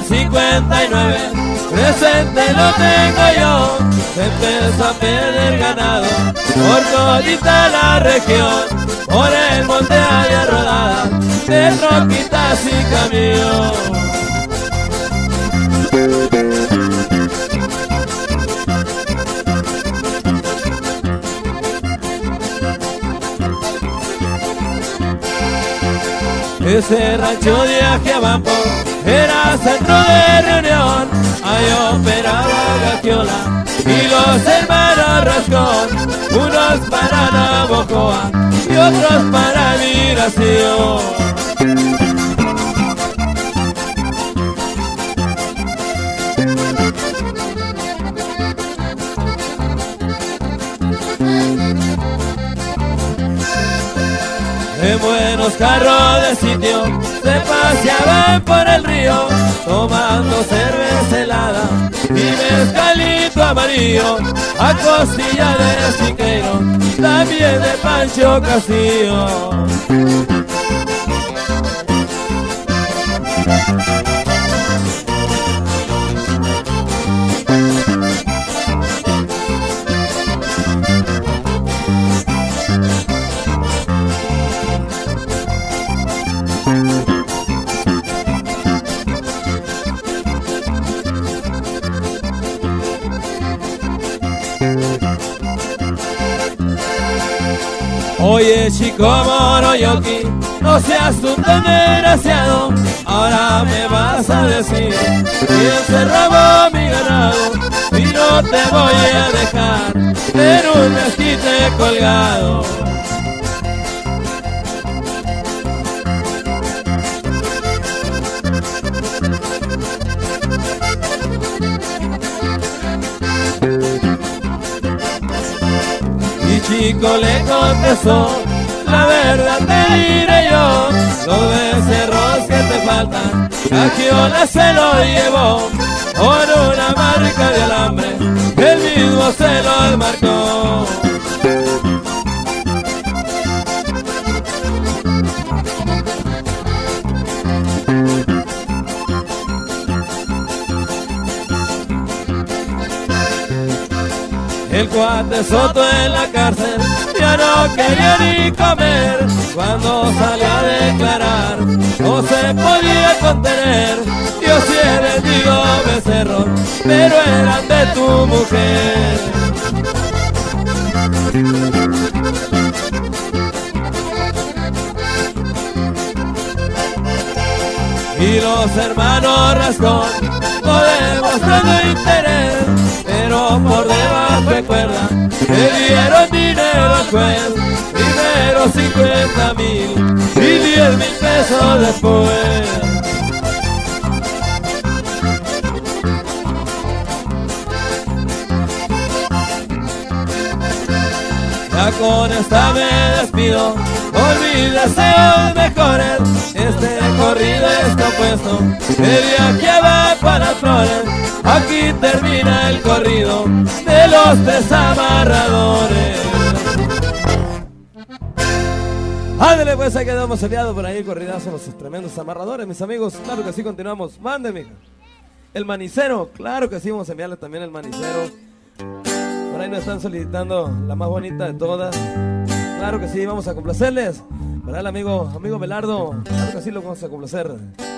el 59, presente lo tengo yo. Se empezó a perder ganado por todita la región, por el monte había rodadas de troquitas y camión. Ese rancho de Ajiabampo era centro de reunión, ahí operaba Gagiola y los hermanos Rascón, unos para Navojoa y otros para Migración. En buenos carros de sitio se paseaban por el río, tomando cerveza helada y mezcalito amarillo, a costilla de Siqueiro, también de Pancho Castillo. Oye chico Moroyoki, no seas tú tan desgraciado, ahora me vas a decir quién se robó mi ganado, y no te voy a dejar en un mezquite colgado. Chico le contestó, la verdad te diré yo, los becerros que te faltan, Gagiola se lo llevó, por una marca de alambre, él mismo se lo marcó. El cuate Soto en la cárcel ya no quería ni comer, cuando salió a declarar no se podía contener. Dios sí he bendigo becerros, pero eran de tu mujer. Y los hermanos Rascón no demostrando interés, pero por debajo de cuerda le dieron dinero al juez, primero 50,000 y 10,000 pesos después. Ya con esta me despido, olvídese los mejores, este corrido es compuesto de aquí abajo a las flores. Aquí termina el corrido de los desamarradores. Ándale pues, ahí quedamos aliados por ahí, corridazo los tremendos amarradores, mis amigos. Claro que sí, continuamos. Mande, mija. El manicero, claro que sí, vamos a enviarle también el manicero. Por ahí nos están solicitando la más bonita de todas. Claro que sí, vamos a complacerles. Para el amigo Belardo, claro que sí lo vamos a complacer.